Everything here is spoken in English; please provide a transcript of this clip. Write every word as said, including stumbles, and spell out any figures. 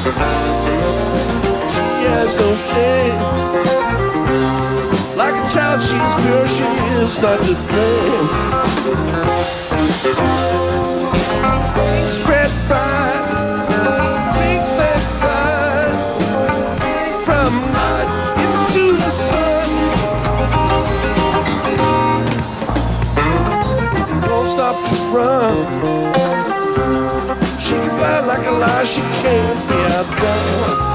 She has no shame. Like a child, she's pure, she is not to blame. Spread by, big back by, from night into the sun. Don't stop to run. She can fly like a lie, she can't be outdone.